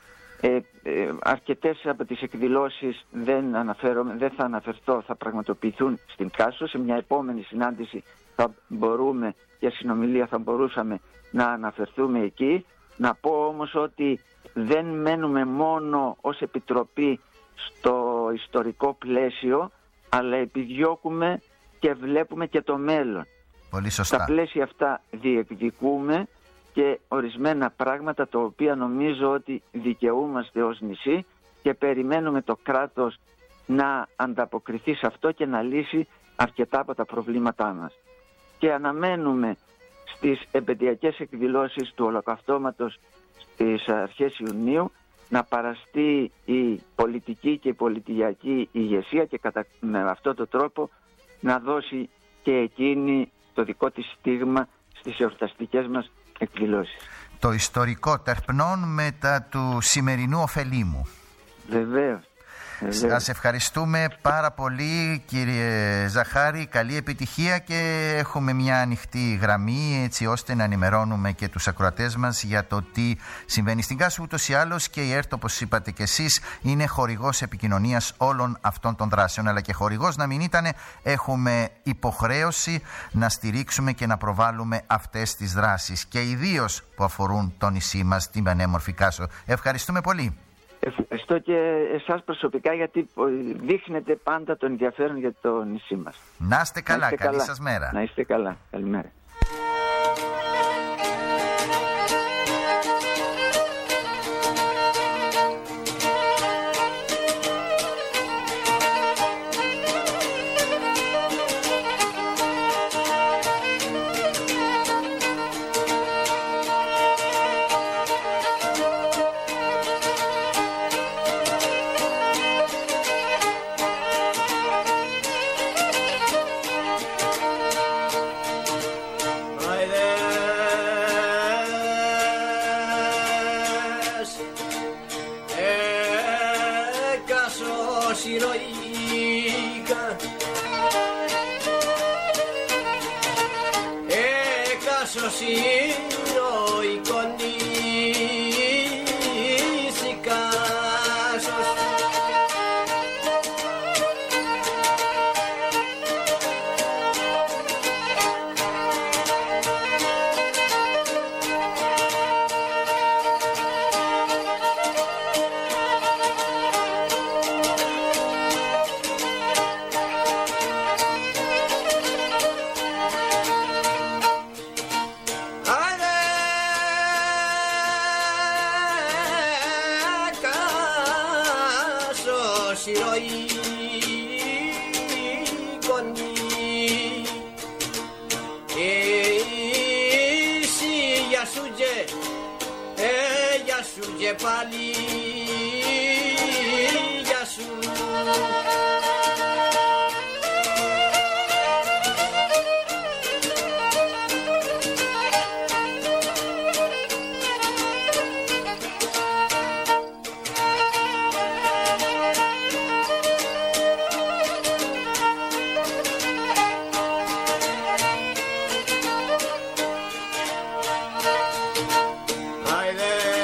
Ε, ε, αρκετές από τις εκδηλώσεις δεν, αναφέρομαι, δεν θα αναφερθώ, θα πραγματοποιηθούν στην Κάσο. Σε μια επόμενη συνάντηση θα μπορούμε, για συνομιλία θα μπορούσαμε να αναφερθούμε εκεί. Να πω όμως ότι δεν μένουμε μόνο ως Επιτροπή στο ιστορικό πλαίσιο, αλλά επιδιώκουμε και βλέπουμε και το μέλλον. Πολύ σωστά. Στα πλαίσια αυτά διεκδικούμε και ορισμένα πράγματα τα οποία νομίζω ότι δικαιούμαστε ως νησί, και περιμένουμε το κράτος να ανταποκριθεί σε αυτό και να λύσει αρκετά από τα προβλήματά μας. Και αναμένουμε στις επαιτειακές εκδηλώσεις του Ολοκαυτώματος στις αρχές Ιουνίου να παραστεί η πολιτική και η πολιτιακή ηγεσία και κατά, με αυτόν τον τρόπο να δώσει και εκείνη το δικό της στίγμα στις εορταστικές μας εκδηλώσεις. Το ιστορικό Τερπνών μετά του σημερινού ωφελήμου. Βεβαίως. Σας ευχαριστούμε πάρα πολύ, κύριε Ζαχάρη. Καλή επιτυχία, και έχουμε μια ανοιχτή γραμμή έτσι ώστε να ενημερώνουμε και τους ακροατές μας για το τι συμβαίνει στην Κάσου. Ούτως ή άλλως και η ΕΡΤ, όπως είπατε και εσείς, είναι χορηγός επικοινωνίας όλων αυτών των δράσεων. Αλλά και χορηγός να μην ήταν, έχουμε υποχρέωση να στηρίξουμε και να προβάλλουμε αυτές τις δράσεις, και ιδίως που αφορούν το νησί μας, την πανέμορφη Κάσο. Ευχαριστούμε πολύ. Ευχαριστώ και εσάς προσωπικά, γιατί δείχνετε πάντα το ενδιαφέρον για το νησί μας. Να είστε καλά, να είστε καλή καλά. σας μέρα. Να είστε καλά, καλημέρα.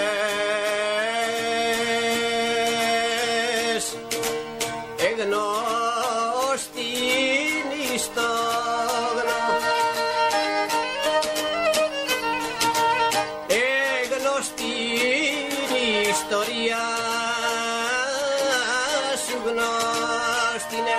No. ιστορία σου γνώστη είναι.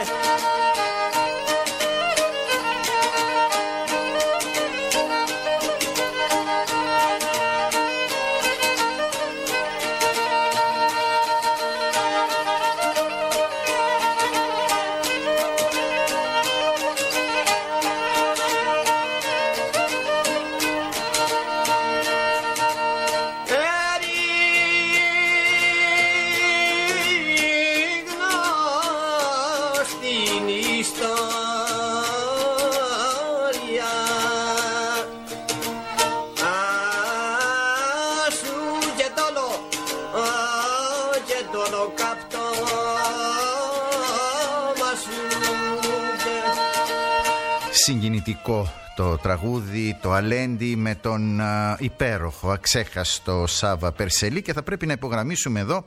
Συγκινητικό το τραγούδι, το Αλέντι με τον α, υπέροχο, αξέχαστο Σάβα Περσελή, και θα πρέπει να υπογραμμίσουμε εδώ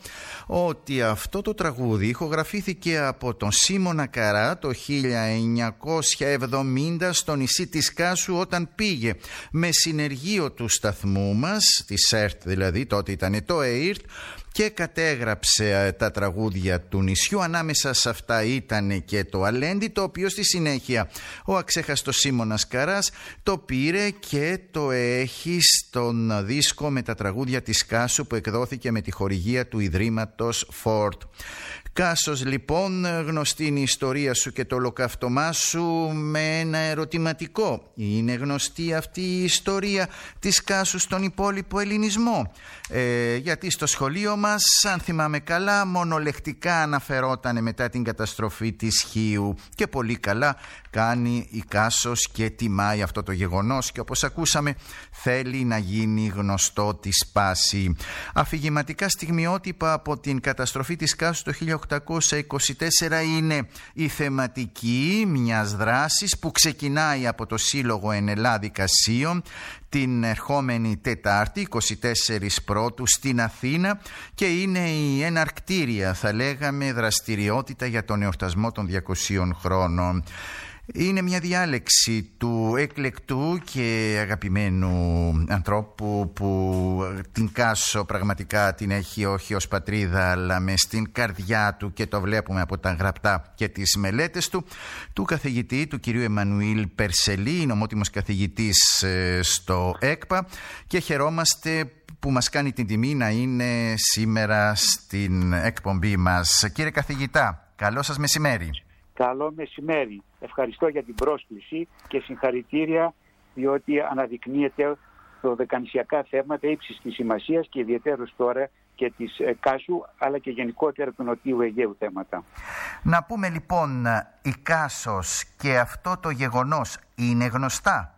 ότι αυτό το τραγούδι ηχογραφήθηκε από τον Σίμωνα Καρά το χίλια εννιακόσια εβδομήντα στο νησί της Κάσου, όταν πήγε με συνεργείο του σταθμού μας, της ΕΡΤ δηλαδή, τότε ήταν το ΕΙΡΤ, και κατέγραψε τα τραγούδια του νησιού. Ανάμεσα σε αυτά ήταν και το Αλέντι, το οποίο στη συνέχεια ο αξέχαστος Σίμωνας Καράς το πήρε και το έχει στον δίσκο με τα τραγούδια της Κάσου που εκδόθηκε με τη χορηγία του Ιδρύματος Φόρτ. Κάσος λοιπόν, γνωστή είναι η ιστορία σου και το ολοκαύτωμά σου με ένα ερωτηματικό. Είναι γνωστή αυτή η ιστορία της Κάσου στον υπόλοιπο ελληνισμό? Ε, γιατί στο σχολείο μας, αν θυμάμαι καλά, μονολεκτικά αναφερόταν μετά την καταστροφή της Χίου, και πολύ καλά κάνει η Κάσος και τιμάει αυτό το γεγονός, και όπως ακούσαμε θέλει να γίνει γνωστό τη σπάση. Αφηγηματικά στιγμιότυπα από την καταστροφή της Κάσου το χίλια οκτακόσια είκοσι τέσσερα είναι η θεματική μιας δράσης που ξεκινάει από το Σύλλογο Ενελλάδη Κασίων την ερχόμενη Τετάρτη είκοσι τέσσερις Πρώτου στην Αθήνα, και είναι η εναρκτήρια, θα λέγαμε, δραστηριότητα για τον εορτασμό των διακοσίων χρόνων. Είναι μια διάλεξη του εκλεκτού και αγαπημένου ανθρώπου που την Κάσο πραγματικά την έχει όχι ως πατρίδα αλλά με στην καρδιά του, και το βλέπουμε από τα γραπτά και τις μελέτες του, του καθηγητή, του κυρίου Εμμανουήλ Περσελή, νομότιμος καθηγητής στο ΕΚΠΑ, και χαιρόμαστε που μας κάνει την τιμή να είναι σήμερα στην εκπομπή μας. Κύριε καθηγητά, καλό σας μεσημέρι. Καλό μεσημέρι. Ευχαριστώ για την πρόσκληση και συγχαρητήρια, διότι αναδεικνύεται το δεκανησιακά θέματα ύψης της σημασίας και ιδιαίτερως τώρα και της Κάσου, αλλά και γενικότερα του Νοτιού Αιγαίου θέματα. Να πούμε λοιπόν, η Κάσος και αυτό το γεγονός είναι γνωστά?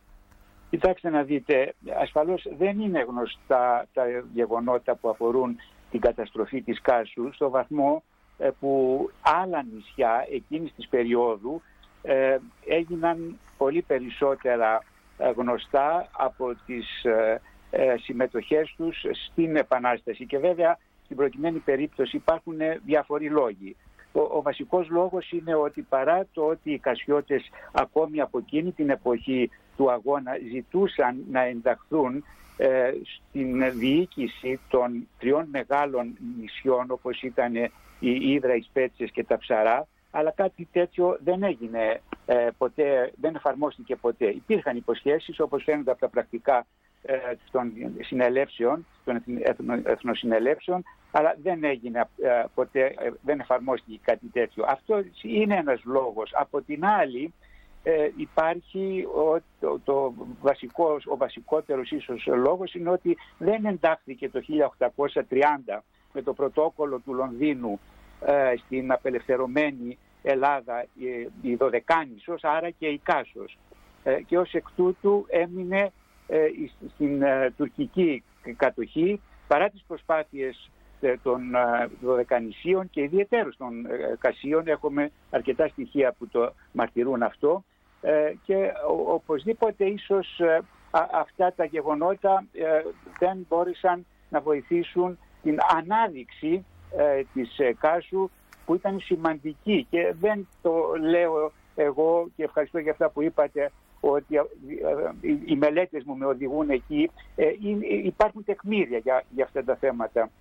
Κοιτάξτε να δείτε, ασφαλώς δεν είναι γνωστά τα γεγονότα που αφορούν την καταστροφή της Κάσου, στο βαθμό που άλλα νησιά εκείνης της περίοδου ε, έγιναν πολύ περισσότερα γνωστά από τις ε, ε, συμμετοχές τους στην Επανάσταση, και βέβαια στην προκειμένη περίπτωση υπάρχουν διάφοροι λόγοι. Ο, ο βασικός λόγος είναι ότι παρά το ότι οι Κασιώτες ακόμη από εκείνη την εποχή του αγώνα ζητούσαν να ενταχθούν ε, στην διοίκηση των τριών μεγάλων νησιών, όπως ήταν η Ύδρα, οι Σπέτσες και τα Ψαρά, αλλά κάτι τέτοιο δεν έγινε ε, ποτέ, δεν εφαρμόστηκε ποτέ. Υπήρχαν υποσχέσεις, όπως φαίνονται από τα πρακτικά ε, των συνελεύσεων, των εθνοσυνελεύσεων, αλλά δεν έγινε ε, ποτέ, ε, δεν εφαρμόστηκε κάτι τέτοιο. Αυτό είναι ένας λόγος. Από την άλλη, ε, υπάρχει ο, το, το βασικός, ο βασικότερος ίσως λόγος είναι ότι δεν εντάχθηκε το χίλια οκτακόσια τριάντα με το πρωτόκολλο του Λονδίνου ε, στην απελευθερωμένη Ελλάδα ε, η Δωδεκάνησος, άρα και η Κάσος. Ε, και ως εκ τούτου έμεινε ε, στην ε, τουρκική κατοχή, παρά τις προσπάθειες ε, των ε, Δωδεκανησίων και ιδιαιτέρως των ε, Κασίων. Έχουμε αρκετά στοιχεία που το μαρτυρούν αυτό, ε, και ο, οπωσδήποτε ίσως ε, α, αυτά τα γεγονότα ε, δεν μπόρεσαν να βοηθήσουν την ανάδειξη ε, της ε, Κάσου, που ήταν σημαντική, και δεν το λέω εγώ, και ευχαριστώ για αυτά που είπατε ότι ε, ε, οι μελέτες μου με οδηγούν εκεί. Ε, υπάρχουν τεκμήρια για, για αυτά τα θέματα.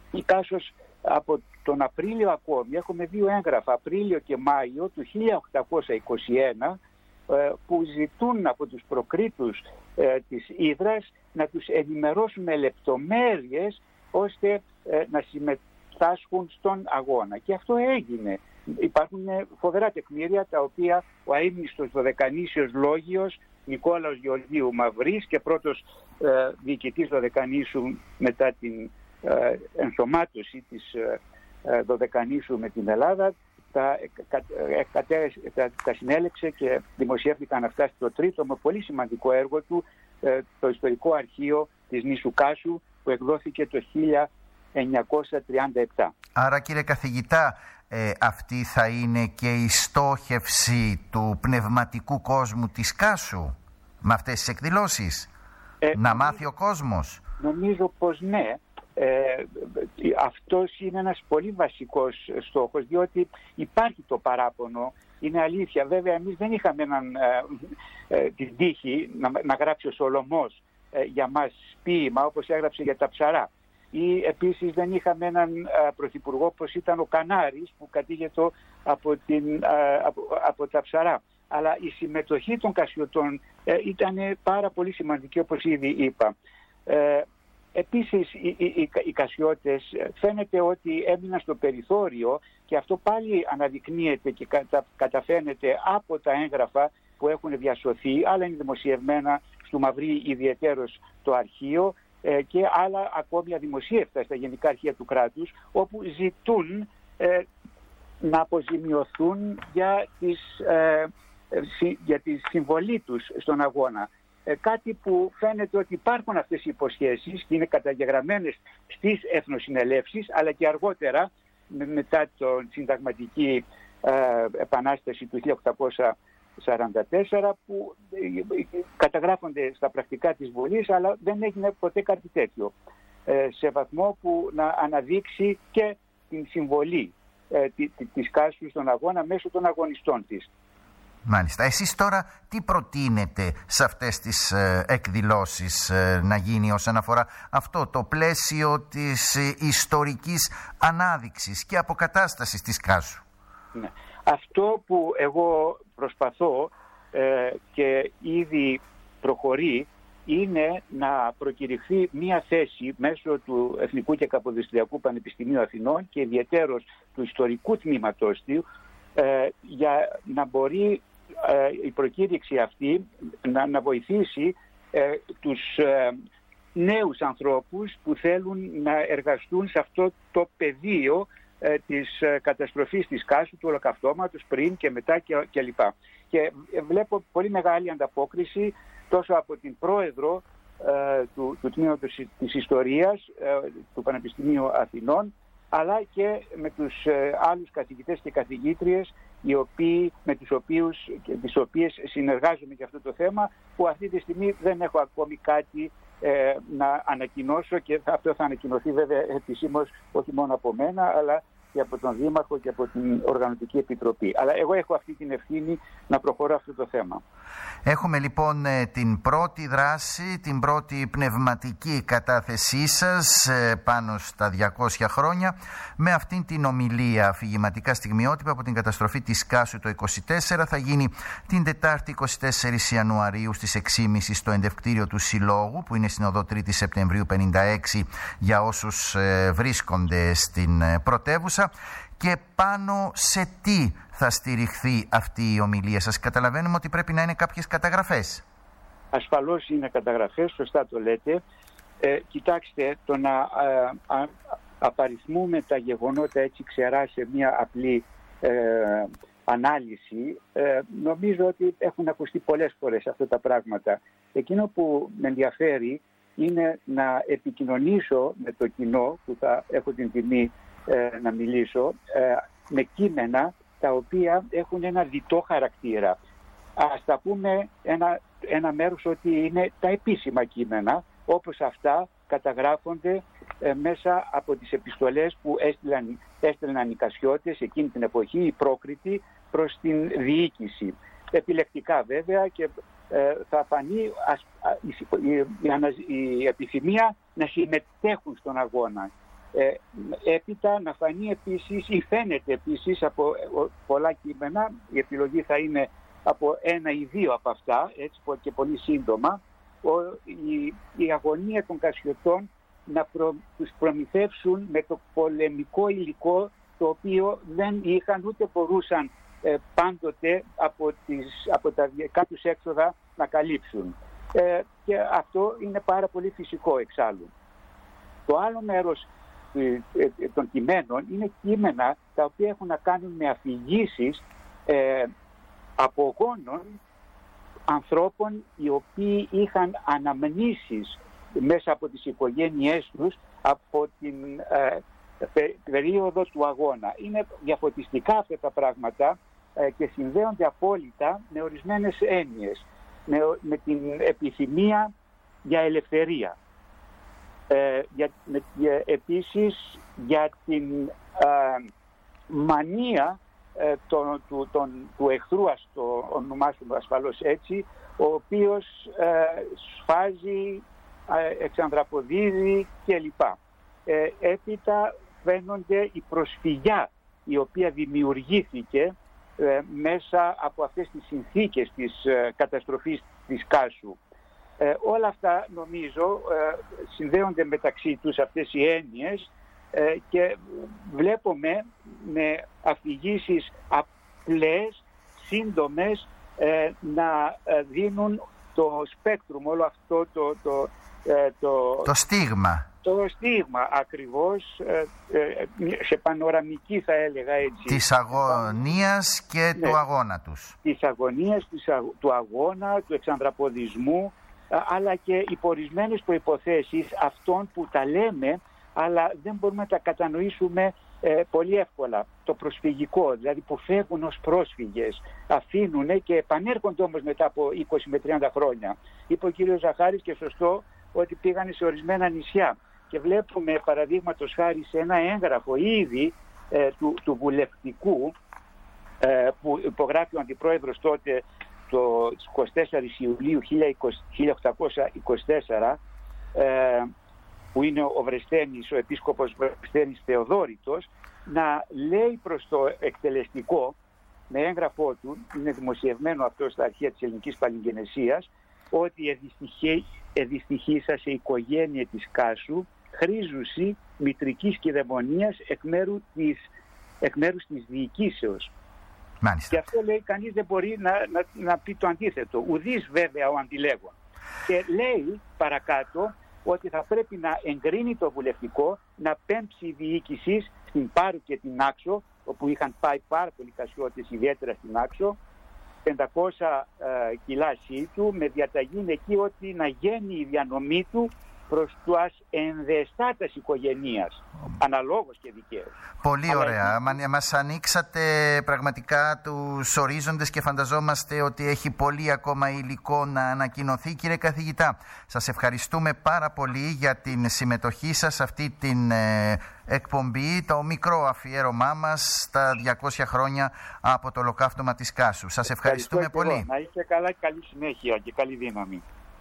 η Κάσος από τον Απρίλιο ακόμη, έχουμε δύο έγγραφα, Απρίλιο και Μάιο του χίλια οκτακόσια είκοσι ένα, που ζητούν από τους προκρίτους ε, της Ύδρας να τους ενημερώσουν με λεπτομέρειες ώστε ε, να συμμετάσχουν στον αγώνα. Και αυτό έγινε. Υπάρχουν φοβερά τεκμήρια τα οποία ο αείμνηστος Δωδεκανήσιος Λόγιος Νικόλαος Γεωργίου Μαυρής και πρώτος ε, διοικητής Δωδεκανήσου μετά την ε, ενσωμάτωση της ε, ε, Δωδεκανήσου με την Ελλάδα, τα, τα, τα, τα συνέλεξε και δημοσιεύτηκαν αυτά στο τρίτο με πολύ σημαντικό έργο του, ε, το ιστορικό αρχείο της νήσου Κάσου, που εκδόθηκε το χίλια εννιακόσια τριάντα επτά. Άρα, κύριε καθηγητά, ε, αυτή θα είναι και η στόχευση του πνευματικού κόσμου της Κάσου με αυτές τις εκδηλώσεις, ε, να μάθει ο κόσμος? Νομίζω πως ναι. Ε, αυτός είναι ένας πολύ βασικός στόχος, διότι υπάρχει το παράπονο, είναι αλήθεια. Βέβαια, εμείς δεν είχαμε έναν, ε, ε, την τύχη να, να γράψει ο Σολωμός ε, για μας ποίημα όπως έγραψε για τα ψαρά. Ή επίσης δεν είχαμε έναν ε, πρωθυπουργό όπως ήταν ο Κανάρης που κατήγεται από, την, ε, από, από τα ψαρά. Αλλά η συμμετοχή των Κασιωτών ε, ήταν πάρα πολύ σημαντική, όπως ήδη είπα. Ε, Επίσης οι, οι, οι Κασιώτες φαίνεται ότι έμειναν στο περιθώριο και αυτό πάλι αναδεικνύεται και κατα, καταφαίνεται από τα έγγραφα που έχουν διασωθεί, άλλα είναι δημοσιευμένα στο Μαυρί ιδιαιτέρως το αρχείο ε, και άλλα ακόμη αδημοσίευτα στα Γενικά Αρχεία του κράτους, όπου ζητούν ε, να αποζημιωθούν για, τις, ε, για τη συμβολή τους στον αγώνα. Κάτι που φαίνεται ότι υπάρχουν αυτές οι υποσχέσεις και είναι καταγεγραμμένες στις εθνοσυνελεύσεις, αλλά και αργότερα μετά την συνταγματική ε, επανάσταση του χίλια οκτακόσια σαράντα τέσσερα, που καταγράφονται στα πρακτικά της Βουλής, αλλά δεν έγινε ποτέ κάτι τέτοιο ε, σε βαθμό που να αναδείξει και την συμβολή ε, της Κάσου στον αγώνα μέσω των αγωνιστών της. Μάλιστα. Εσείς τώρα τι προτείνετε σε αυτές τις ε, εκδηλώσεις ε, να γίνει όσον αφορά αυτό το πλαίσιο της ε, ιστορικής ανάδειξης και αποκατάστασης της Κάσου? Ναι. Αυτό που εγώ προσπαθώ ε, και ήδη προχωρεί είναι να προκηρυχθεί μία θέση μέσω του Εθνικού και Καποδιστριακού Πανεπιστημίου Αθηνών και ιδιαιτέρως του ιστορικού τμήματος του ε, για να μπορεί η προκήρυξη αυτή να, να βοηθήσει ε, τους ε, νέους ανθρώπους που θέλουν να εργαστούν σε αυτό το πεδίο ε, της ε, καταστροφής της Κάσου, του ολοκαυτώματος πριν και μετά και, και λοιπά. Και ε, βλέπω πολύ μεγάλη ανταπόκριση τόσο από την πρόεδρο ε, του, του Τμήματος της Ιστορίας ε, του Πανεπιστημίου Αθηνών, αλλά και με τους ε, άλλους καθηγητές και καθηγήτριες οι οποίοι, με τους οποίους και τις οποίες συνεργάζομαι για αυτό το θέμα, που αυτή τη στιγμή δεν έχω ακόμη κάτι ε, να ανακοινώσω, και αυτό θα ανακοινωθεί βέβαια επισήμως όχι μόνο από μένα αλλά και από τον Δήμαρχο και από την Οργανωτική Επιτροπή. Αλλά εγώ έχω αυτή την ευθύνη να προχωρώ αυτό το θέμα. Έχουμε λοιπόν την πρώτη δράση, την πρώτη πνευματική κατάθεσή σας πάνω στα διακόσια χρόνια με αυτήν την ομιλία αφηγηματικά στιγμιότυπα από την καταστροφή της Κάσου το είκοσι τέσσερα. Θα γίνει την Τετάρτη είκοσι τέσσερις Ιανουαρίου στις έξι και μισή στο εντευκτήριο του Συλλόγου, που είναι στην οδό τρίτη Σεπτεμβρίου πενήντα έξι για όσους βρίσκονται στην πρωτεύουσα. Και πάνω σε τι θα στηριχθεί αυτή η ομιλία σας? Καταλαβαίνουμε ότι πρέπει να είναι κάποιες καταγραφές. Ασφαλώς είναι καταγραφές, σωστά το λέτε. Ε, κοιτάξτε, το να α, α, απαριθμούμε τα γεγονότα έτσι ξερά σε μια απλή ε, ανάλυση, ε, νομίζω ότι έχουν ακουστεί πολλές φορές αυτά τα πράγματα. Εκείνο που με ενδιαφέρει είναι να επικοινωνήσω με το κοινό, που θα έχω την τιμή Ε, να μιλήσω, ε, με κείμενα τα οποία έχουν ένα διτό χαρακτήρα. Ας τα πούμε ένα, ένα μέρος ότι είναι τα επίσημα κείμενα, όπως αυτά καταγράφονται ε, μέσα από τις επιστολές που έστειλαν, έστειλαν οι Κασιώτες εκείνη την εποχή, οι πρόκριτοι, προς την διοίκηση. Επιλεκτικά βέβαια, και ε, θα φανεί ας, η, η, η, η επιθυμία να συμμετέχουν στον αγώνα. Ε, έπειτα να φανεί επίσης ή φαίνεται επίσης από πολλά κείμενα, η επιλογή θα είναι από ένα ή δύο από αυτά, έτσι και πολύ σύντομα, ο, η, η αγωνία των Κασιωτών να προ, τους προμηθεύσουν με το πολεμικό υλικό το οποίο δεν είχαν ούτε μπορούσαν ε, πάντοτε από, τις, από τα δικά τους έξοδα να καλύψουν. Ε, και αυτό είναι πάρα πολύ φυσικό εξάλλου. Το άλλο μέρος των κειμένων είναι κείμενα τα οποία έχουν να κάνουν με αφηγήσεις ε, απογόνων ανθρώπων οι οποίοι είχαν αναμνήσεις μέσα από τις οικογένειές τους από την ε, πε, περίοδο του αγώνα. Είναι διαφωτιστικά αυτά τα πράγματα ε, και συνδέονται απόλυτα με ορισμένες έννοιες, με, με την επιθυμία για ελευθερία. Ε, για, με, για, επίσης για την ε, μανία ε, το, του, τον, του εχθρού, ας το ονομάσουμε ασφαλώς έτσι, ο οποίος ε, σφάζει, ε, εξανδραποδίδει κλπ. Ε, έπειτα φαίνονται η προσφυγιά η οποία δημιουργήθηκε ε, μέσα από αυτές τις συνθήκες της ε, καταστροφής της Κάσου. Ε, όλα αυτά νομίζω ε, συνδέονται μεταξύ τους αυτές οι έννοιες ε, και βλέπουμε με αφηγήσεις απλές, σύντομες ε, να ε, δίνουν το σπέκτρουμ, όλο αυτό το, το, ε, το, το στίγμα. Το στίγμα ακριβώς, ε, ε, σε πανοραμική θα έλεγα έτσι. Της αγωνίας και ναι, του αγώνα τους. Της αγωνίας, της, του αγώνα, του εξανδραποδισμού, αλλά και υπό ορισμένες προϋποθέσεις αυτών που τα λέμε αλλά δεν μπορούμε να τα κατανοήσουμε ε, πολύ εύκολα. Το προσφυγικό, δηλαδή που φεύγουν ως πρόσφυγες, αφήνουν και επανέρχονται όμως μετά από είκοσι με τριάντα χρόνια. Είπε ο κύριος Ζαχάρης και σωστό ότι πήγανε σε ορισμένα νησιά και βλέπουμε παραδείγματος χάρη σε ένα έγγραφο ήδη ε, του, του βουλευτικού ε, που υπογράφει ο αντιπρόεδρος τότε το εικοστή τέταρτη Ιουλίου χίλια οκτακόσια είκοσι τέσσερα ε, που είναι ο Βρεσθένης, ο επίσκοπος Βρεσθένης Θεοδόρητος, να λέει προς το εκτελεστικό με έγγραφό του, είναι δημοσιευμένο αυτό στα αρχεία της ελληνικής παλιγγενεσίας, ότι εδυστυχήσασε η οικογένεια της Κάσου χρήζουση μητρικής κυδαιμονίας εκ μέρου της, εκ μέρους της διοικήσεως. Μάλιστα. Και αυτό λέει κανείς δεν μπορεί να, να, να πει το αντίθετο. Ουδής βέβαια ο αντιλέγων. Και λέει παρακάτω ότι θα πρέπει να εγκρίνει το βουλευτικό, να πέμψει η διοίκηση στην Πάρου και την Άξο, όπου είχαν πάει πάρα πολλοί Κασιώτες, ιδιαίτερα στην Άξο, πεντακόσια ε, κιλά σύτου, με διαταγή εκεί ότι να γίνει η διανομή του προς τους ενδεστάτες οικογενείας, αναλόγως και δικαίως. Πολύ Αλλά ωραία. είναι... Μας ανοίξατε πραγματικά τους ορίζοντες και φανταζόμαστε ότι έχει πολύ ακόμα υλικό να ανακοινωθεί. Κύριε καθηγητά, σας ευχαριστούμε πάρα πολύ για την συμμετοχή σας σε αυτή την ε, εκπομπή, το μικρό αφιέρωμά μας στα διακόσια χρόνια από το ολοκαύτωμα της Κάσου. Σας ευχαριστούμε Ευχαριστώ πολύ. Να είστε καλά και καλή συνέχεια και καλή δύναμη.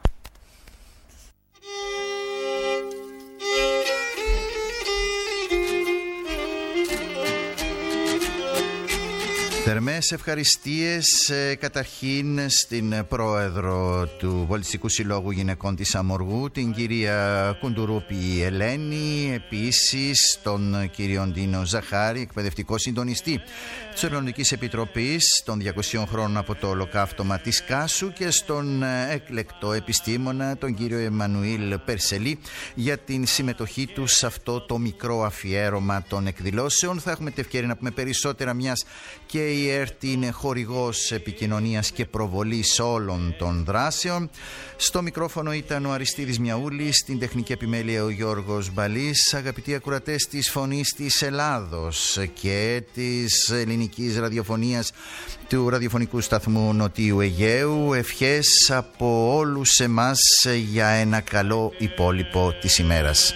Θερμές ευχαριστίες ε, καταρχήν στην πρόεδρο του Πολιτιστικού Συλλόγου Γυναικών της Αμοργού, την κυρία Κουντουρούπη Ελένη, επίσης τον κύριο Ντίνο Ζαχάρη, εκπαιδευτικό συντονιστή της Οργανωτικής Επιτροπής των διακοσίων χρόνων από το ολοκαύτωμα της Κάσου, και στον έκλεκτο επιστήμονα τον κύριο Εμμανουήλ Περσελή για την συμμετοχή του σε αυτό το μικρό αφιέρωμα των εκδηλώσεων. Θα έχουμε την ευκαιρία να πούμε περισσότερα, μιας και η ΕΡΤ είναι χορηγός επικοινωνίας και προβολής όλων των δράσεων. Στο μικρόφωνο ήταν ο Αριστίδης Μιαούλης, στην τεχνική επιμέλεια ο Γιώργος Μπαλής. Αγαπητοί ακροατές της Φωνής της Ελλάδος και της ελληνικής ραδιοφωνίας του ραδιοφωνικού σταθμού Νοτίου Αιγαίου, ευχές από όλους εμάς για ένα καλό υπόλοιπο της ημέρας.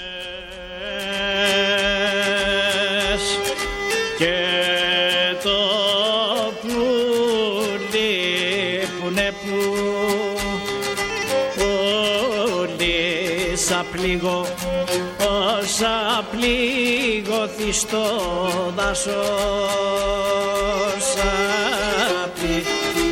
Και το πουλί που είναι που όλοι σα πληγώ όσα πληγωθεί στο δάσος απει.